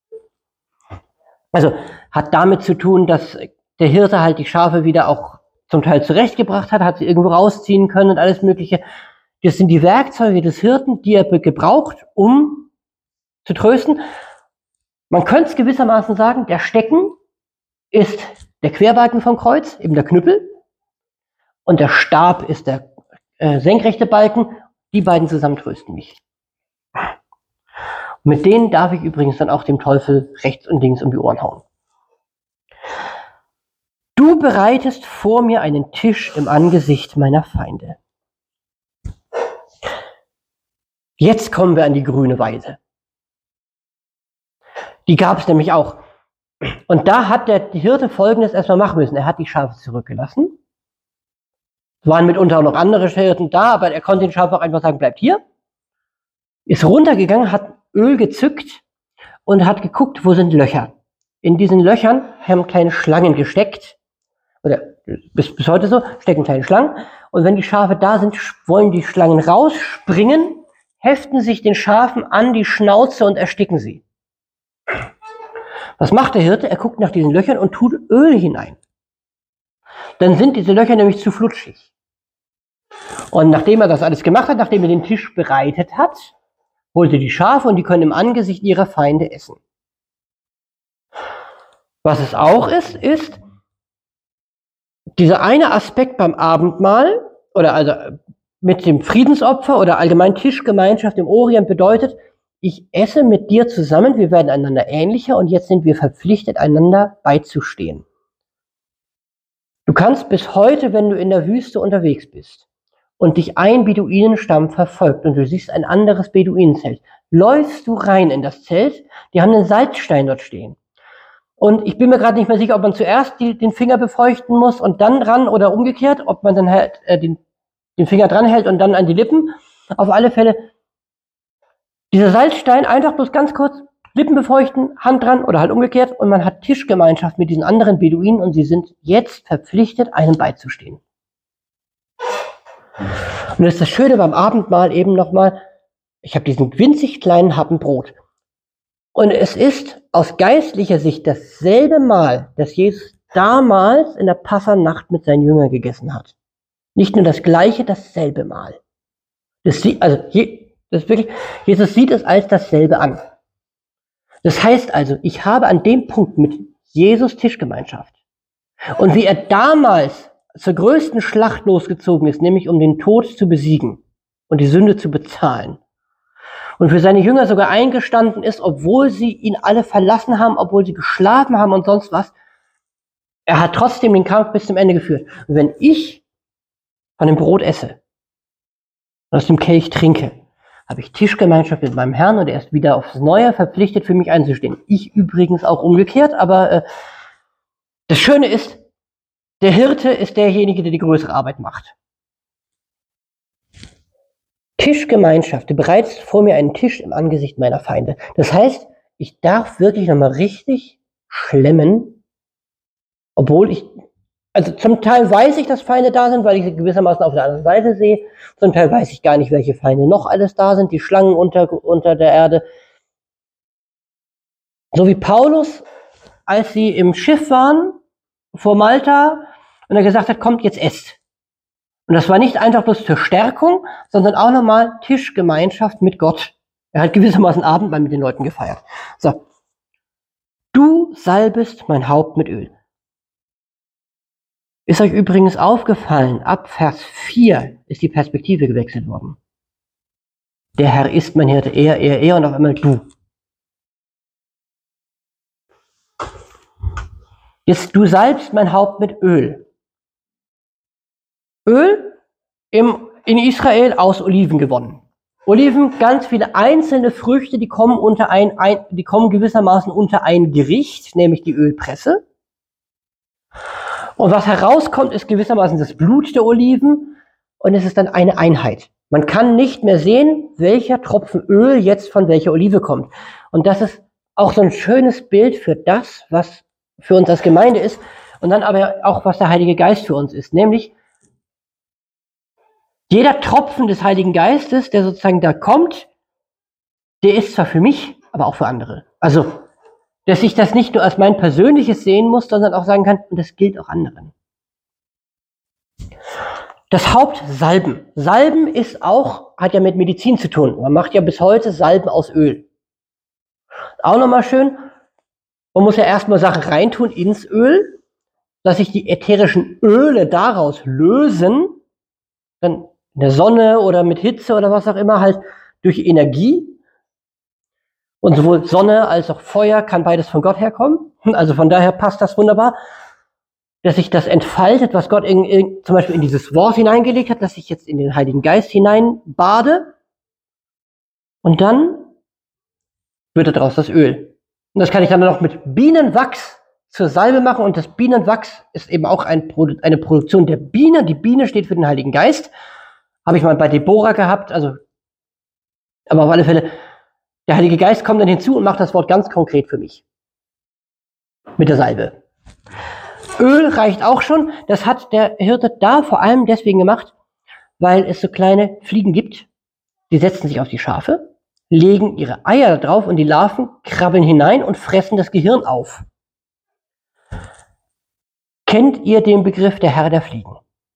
Also hat damit zu tun, dass der Hirte halt die Schafe wieder auch zum Teil zurechtgebracht hat sie irgendwo rausziehen können und alles Mögliche. Das sind die Werkzeuge des Hirten, die er gebraucht, um zu trösten. Man könnte es gewissermaßen sagen, der Stecken ist der Querbalken vom Kreuz, eben der Knüppel. Und der Stab ist der senkrechte Balken. Die beiden zusammen trösten mich. Und mit denen darf ich übrigens dann auch dem Teufel rechts und links um die Ohren hauen. Du bereitest vor mir einen Tisch im Angesicht meiner Feinde. Jetzt kommen wir an die grüne Weide. Die gab es nämlich auch. Und da hat der Hirte Folgendes erstmal machen müssen. Er hat die Schafe zurückgelassen. Es waren mitunter auch noch andere Hirten da, aber er konnte den Schafen auch einfach sagen, bleibt hier. Ist runtergegangen, hat Öl gezückt und hat geguckt, wo sind Löcher. In diesen Löchern haben kleine Schlangen gesteckt. Oder bis heute so, stecken kleine Schlangen. Und wenn die Schafe da sind, wollen die Schlangen rausspringen, heften sich den Schafen an die Schnauze und ersticken sie. Was macht der Hirte? Er guckt nach diesen Löchern und tut Öl hinein. Dann sind diese Löcher nämlich zu flutschig. Und nachdem er das alles gemacht hat, nachdem er den Tisch bereitet hat, holt er die Schafe und die können im Angesicht ihrer Feinde essen. Was es auch ist dieser eine Aspekt beim Abendmahl, oder also mit dem Friedensopfer oder allgemein Tischgemeinschaft im Orient bedeutet, ich esse mit dir zusammen, wir werden einander ähnlicher und jetzt sind wir verpflichtet, einander beizustehen. Du kannst bis heute, wenn du in der Wüste unterwegs bist und dich ein Beduinenstamm verfolgt und du siehst ein anderes Beduinenzelt, läufst du rein in das Zelt, die haben einen Salzstein dort stehen. Und ich bin mir gerade nicht mehr sicher, ob man zuerst den Finger befeuchten muss und dann ran oder umgekehrt, ob man dann halt den Finger dran hält und dann an die Lippen. Auf alle Fälle, dieser Salzstein, einfach bloß ganz kurz, Lippen befeuchten, Hand dran oder halt umgekehrt und man hat Tischgemeinschaft mit diesen anderen Beduinen und sie sind jetzt verpflichtet, einem beizustehen. Und das ist das Schöne beim Abendmahl eben nochmal, ich habe diesen winzig kleinen Happen Brot. Und es ist aus geistlicher Sicht dasselbe Mahl, das Jesus damals in der Passanacht mit seinen Jüngern gegessen hat. Nicht nur das gleiche, dasselbe Mahl. Jesus sieht es als dasselbe an. Das heißt also, ich habe an dem Punkt mit Jesus Tischgemeinschaft. Und wie er damals zur größten Schlacht losgezogen ist, nämlich um den Tod zu besiegen und die Sünde zu bezahlen. Und für seine Jünger sogar eingestanden ist, obwohl sie ihn alle verlassen haben, obwohl sie geschlafen haben und sonst was. Er hat trotzdem den Kampf bis zum Ende geführt. Und wenn ich von dem Brot esse und aus dem Kelch trinke, habe ich Tischgemeinschaft mit meinem Herrn und er ist wieder aufs Neue verpflichtet, für mich einzustehen. Ich übrigens auch umgekehrt, aber das Schöne ist, der Hirte ist derjenige, der die größere Arbeit macht. Tischgemeinschaft, du bereitest vor mir einen Tisch im Angesicht meiner Feinde. Das heißt, ich darf wirklich nochmal richtig schlemmen, obwohl also zum Teil weiß ich, dass Feinde da sind, weil ich sie gewissermaßen auf der anderen Seite sehe. Zum Teil weiß ich gar nicht, welche Feinde noch alles da sind, die Schlangen unter der Erde. So wie Paulus, als sie im Schiff waren, vor Malta, und er gesagt hat, kommt, jetzt esst. Und das war nicht einfach bloß zur Stärkung, sondern auch nochmal Tischgemeinschaft mit Gott. Er hat gewissermaßen Abendmahl mit den Leuten gefeiert. So. Du salbest mein Haupt mit Öl. Ist euch übrigens aufgefallen, ab Vers 4 ist die Perspektive gewechselt worden. Der Herr ist mein Hirte, er und auf einmal du. Jetzt, du salbst mein Haupt mit Öl. Öl in Israel aus Oliven gewonnen. Oliven, ganz viele einzelne Früchte, die kommen die kommen gewissermaßen unter ein Gericht, nämlich die Ölpresse. Und was herauskommt, ist gewissermaßen das Blut der Oliven und es ist dann eine Einheit. Man kann nicht mehr sehen, welcher Tropfen Öl jetzt von welcher Olive kommt. Und das ist auch so ein schönes Bild für das, was für uns als Gemeinde ist und dann aber auch, was der Heilige Geist für uns ist. Nämlich, jeder Tropfen des Heiligen Geistes, der sozusagen da kommt, der ist zwar für mich, aber auch für andere. Also, dass ich das nicht nur als mein persönliches sehen muss, sondern auch sagen kann, und das gilt auch anderen. Das Haupt Salben. Salben hat ja mit Medizin zu tun. Man macht ja bis heute Salben aus Öl. Auch nochmal schön, man muss ja erstmal Sachen reintun ins Öl, dass sich die ätherischen Öle daraus lösen, dann in der Sonne oder mit Hitze oder was auch immer, halt durch Energie. Und sowohl Sonne als auch Feuer kann beides von Gott herkommen. Also von daher passt das wunderbar, dass sich das entfaltet, was Gott zum Beispiel in dieses Wort hineingelegt hat, dass ich jetzt in den Heiligen Geist hineinbade. Und dann wird daraus das Öl. Und das kann ich dann noch mit Bienenwachs zur Salbe machen. Und das Bienenwachs ist eben auch eine Produktion der Biene. Die Biene steht für den Heiligen Geist. Habe ich mal bei Deborah gehabt. Aber auf alle Fälle, der Heilige Geist kommt dann hinzu und macht das Wort ganz konkret für mich. Mit der Salbe. Öl reicht auch schon. Das hat der Hirte da vor allem deswegen gemacht, weil es so kleine Fliegen gibt. Die setzen sich auf die Schafe, legen ihre Eier da drauf und die Larven krabbeln hinein und fressen das Gehirn auf. Kennt ihr den Begriff der Herr der Fliegen?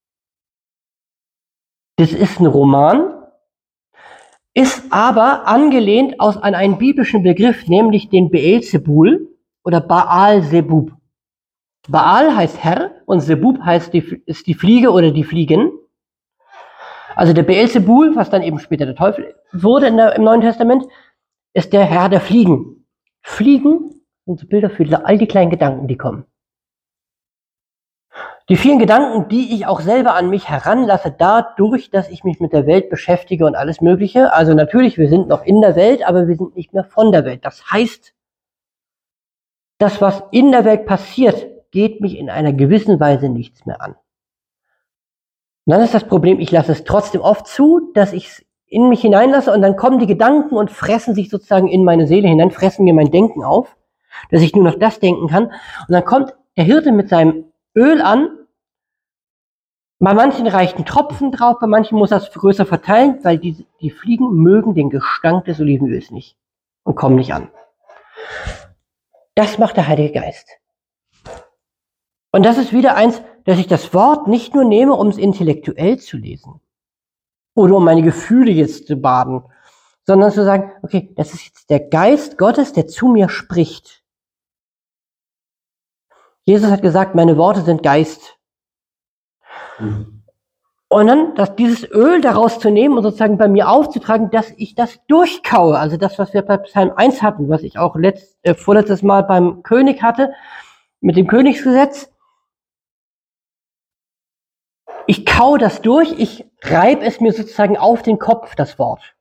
Das ist ein Roman, ist aber angelehnt an einen biblischen Begriff, nämlich den Beelzebul oder Baal-Zebub. Baal heißt Herr und Zebub ist die Fliege oder die Fliegen. Also der Beelzebul, was dann eben später der Teufel wurde im Neuen Testament, ist der Herr der Fliegen. Fliegen sind so Bilder für all die kleinen Gedanken, die kommen. Die vielen Gedanken, die ich auch selber an mich heranlasse, dadurch, dass ich mich mit der Welt beschäftige und alles Mögliche. Also natürlich, wir sind noch in der Welt, aber wir sind nicht mehr von der Welt. Das heißt, das, was in der Welt passiert, geht mich in einer gewissen Weise nichts mehr an. Und dann ist das Problem, ich lasse es trotzdem oft zu, dass ich es in mich hineinlasse und dann kommen die Gedanken und fressen sich sozusagen in meine Seele hinein, fressen mir mein Denken auf, dass ich nur noch das denken kann. Und dann kommt der Hirte mit seinem Öl an. Bei manchen reicht ein Tropfen drauf, bei manchen muss er es größer verteilen, weil die Fliegen mögen den Gestank des Olivenöls nicht und kommen nicht an. Das macht der Heilige Geist. Und das ist wieder eins, dass ich das Wort nicht nur nehme, um es intellektuell zu lesen oder um meine Gefühle jetzt zu baden, sondern zu sagen, okay, das ist jetzt der Geist Gottes, der zu mir spricht. Jesus hat gesagt, meine Worte sind Geist. Und dann dieses Öl daraus zu nehmen und sozusagen bei mir aufzutragen, dass ich das durchkaue. Also das, was wir bei Psalm 1 hatten, was ich auch vorletztes Mal beim König hatte, mit dem Königsgesetz. Ich kaue das durch, ich reibe es mir sozusagen auf den Kopf, das Wort.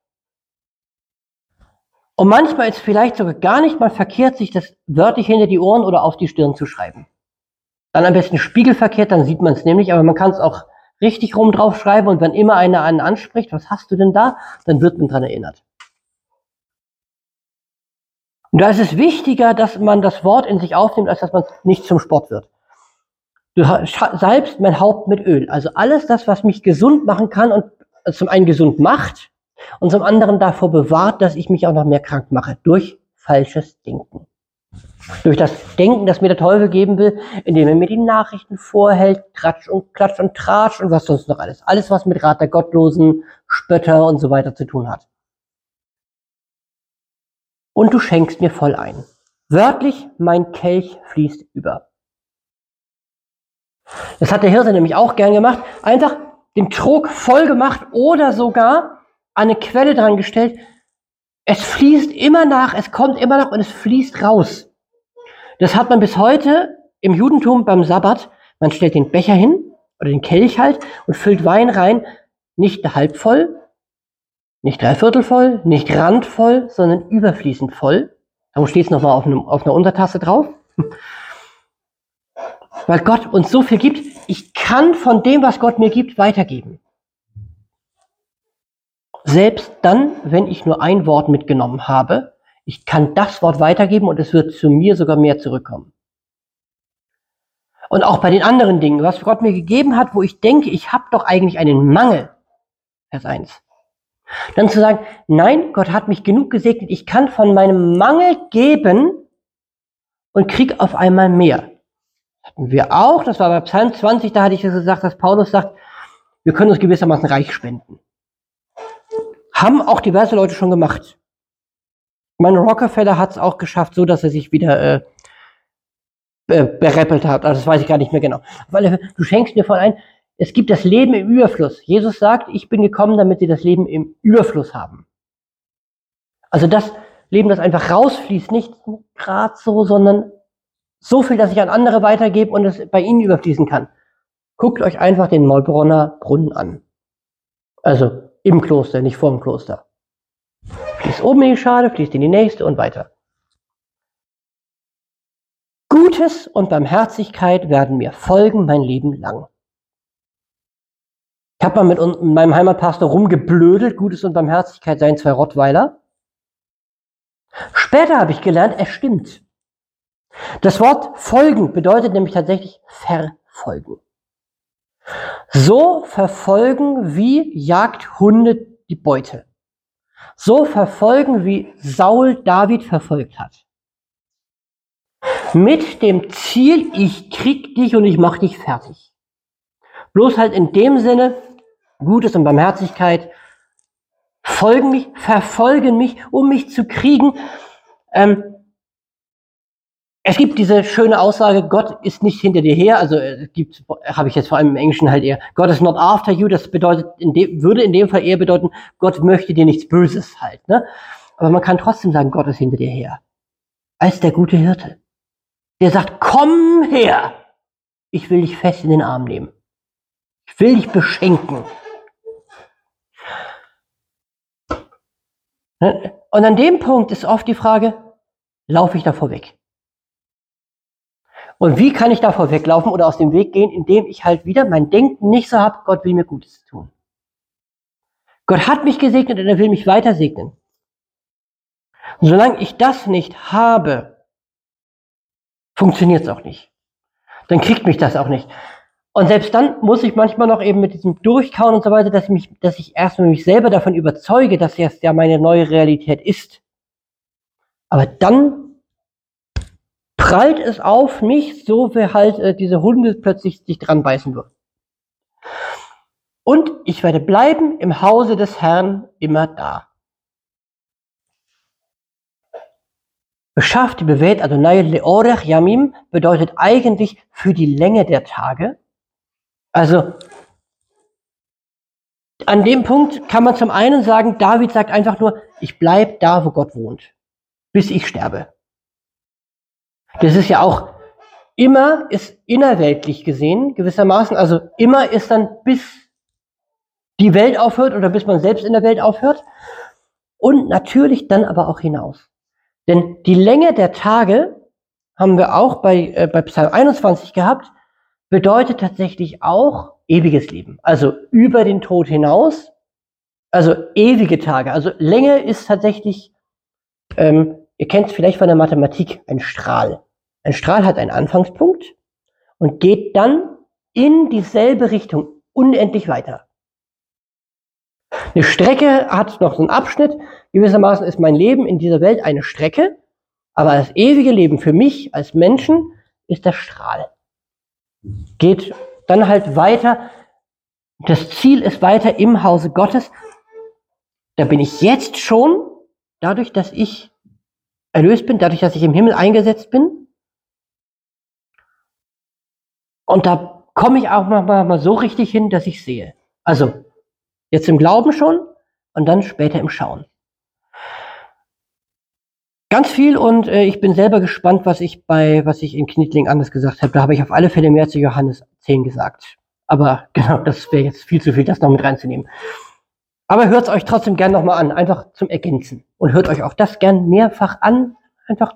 Und manchmal ist es vielleicht sogar gar nicht mal verkehrt, sich das wörtlich hinter die Ohren oder auf die Stirn zu schreiben. Dann am besten spiegelverkehrt, dann sieht man es nämlich, aber man kann es auch richtig rum drauf schreiben und wenn immer einer einen anspricht, was hast du denn da, dann wird man dran erinnert. Und da ist es wichtiger, dass man das Wort in sich aufnimmt, als dass man nicht zum Sport wird. Du salbst mein Haupt mit Öl. Also alles das, was mich gesund machen kann und zum einen gesund macht und zum anderen davor bewahrt, dass ich mich auch noch mehr krank mache durch falsches Denken. Durch das Denken, das mir der Teufel geben will, indem er mir die Nachrichten vorhält, Klatsch und Tratsch und was sonst noch alles. Alles, was mit Rat der Gottlosen, Spötter und so weiter zu tun hat. Und du schenkst mir voll ein. Wörtlich, mein Kelch fließt über. Das hat der Hirte nämlich auch gern gemacht. Einfach den Trog voll gemacht oder sogar an eine Quelle dran gestellt. Es fließt immer nach, es kommt immer nach und es fließt raus. Das hat man bis heute im Judentum beim Sabbat. Man stellt den Becher hin oder den Kelch halt und füllt Wein rein. Nicht halb voll, nicht dreiviertel voll, nicht randvoll, sondern überfließend voll. Darum steht es nochmal auf einer Untertasse drauf. Weil Gott uns so viel gibt, ich kann von dem, was Gott mir gibt, weitergeben. Selbst dann, wenn ich nur ein Wort mitgenommen habe, ich kann das Wort weitergeben und es wird zu mir sogar mehr zurückkommen. Und auch bei den anderen Dingen, was Gott mir gegeben hat, wo ich denke, ich habe doch eigentlich einen Mangel. Vers 1. Dann zu sagen, nein, Gott hat mich genug gesegnet, ich kann von meinem Mangel geben und krieg auf einmal mehr. Das hatten wir auch, das war bei Psalm 20, da hatte ich das gesagt, dass Paulus sagt, wir können uns gewissermaßen reich spenden. Haben auch diverse Leute schon gemacht. Mein Rockefeller hat es auch geschafft, so dass er sich wieder bereppelt hat. Also das weiß ich gar nicht mehr genau. Weil du schenkst mir voll ein, es gibt das Leben im Überfluss. Jesus sagt, ich bin gekommen, damit sie das Leben im Überfluss haben. Also das Leben, das einfach rausfließt, nicht gerade so, sondern so viel, dass ich an andere weitergebe und es bei ihnen überfließen kann. Guckt euch einfach den Maulbronner Brunnen an. Also im Kloster, nicht vor dem Kloster. Fließt oben in die Schale, fließt in die nächste und weiter. Gutes und Barmherzigkeit werden mir folgen mein Leben lang. Ich habe mal mit meinem Heimatpastor rumgeblödelt, Gutes und Barmherzigkeit seien 2 Rottweiler. Später habe ich gelernt, es stimmt. Das Wort folgen bedeutet nämlich tatsächlich verfolgen. So verfolgen, wie Jagdhunde die Beute. So verfolgen, wie Saul David verfolgt hat. Mit dem Ziel, ich krieg dich und ich mach dich fertig. Bloß halt in dem Sinne, Gutes und Barmherzigkeit, verfolgen mich, um mich zu kriegen. Es gibt diese schöne Aussage, Gott ist nicht hinter dir her, also habe ich jetzt vor allem im Englischen halt eher, God is not after you, das bedeutet, würde in dem Fall eher bedeuten, Gott möchte dir nichts Böses halt, ne? Aber man kann trotzdem sagen, Gott ist hinter dir her. Als der gute Hirte. Der sagt, komm her. Ich will dich fest in den Arm nehmen. Ich will dich beschenken. Und an dem Punkt ist oft die Frage, laufe ich davor weg? Und wie kann ich davor weglaufen oder aus dem Weg gehen, indem ich halt wieder mein Denken nicht so habe, Gott will mir Gutes tun. Gott hat mich gesegnet und er will mich weiter segnen. Und solange ich das nicht habe, funktioniert es auch nicht. Dann kriegt mich das auch nicht. Und selbst dann muss ich manchmal noch eben mit diesem Durchkauen und so weiter, dass ich erstmal mich selber davon überzeuge, dass das ja meine neue Realität ist. Aber dann prallt es auf mich, so wie halt diese Hunde plötzlich sich dran beißen würden. Und ich werde bleiben im Hause des Herrn immer da. Beschafft die Bewählt Adonai leorech yamim bedeutet eigentlich für die Länge der Tage. Also an dem Punkt kann man zum einen sagen, David sagt einfach nur, ich bleibe da, wo Gott wohnt, bis ich sterbe. Das ist ja auch, immer ist innerweltlich gesehen, gewissermaßen, also immer ist dann bis die Welt aufhört oder bis man selbst in der Welt aufhört und natürlich dann aber auch hinaus. Denn die Länge der Tage, haben wir auch bei Psalm 21 gehabt, bedeutet tatsächlich auch ewiges Leben. Also über den Tod hinaus, also ewige Tage. Also Länge ist tatsächlich, ihr kennt es vielleicht von der Mathematik, ein Strahl. Ein Strahl hat einen Anfangspunkt und geht dann in dieselbe Richtung unendlich weiter. Eine Strecke hat noch so einen Abschnitt. Gewissermaßen ist mein Leben in dieser Welt eine Strecke, aber das ewige Leben für mich als Menschen ist der Strahl. Geht dann halt weiter. Das Ziel ist weiter im Hause Gottes. Da bin ich jetzt schon, dadurch, dass ich erlöst bin, dadurch, dass ich im Himmel eingesetzt bin. Und da komme ich auch mal so richtig hin, dass ich sehe. Also jetzt im Glauben schon und dann später im Schauen. Ganz viel und ich bin selber gespannt, was ich in Knitling anders gesagt habe. Da habe ich auf alle Fälle mehr zu Johannes 10 gesagt. Aber genau, das wäre jetzt viel zu viel, das noch mit reinzunehmen. Aber hört es euch trotzdem gern nochmal an, einfach zum Ergänzen. Und hört euch auch das gern mehrfach an. Einfach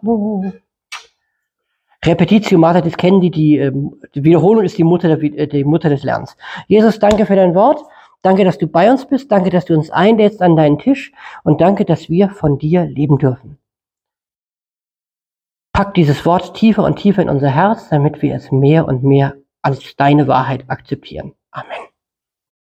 Repetitio Mater Discendi, die Wiederholung ist die Mutter des Lernens. Jesus, danke für dein Wort. Danke, dass du bei uns bist. Danke, dass du uns einlädst an deinen Tisch. Und danke, dass wir von dir leben dürfen. Pack dieses Wort tiefer und tiefer in unser Herz, damit wir es mehr und mehr als deine Wahrheit akzeptieren.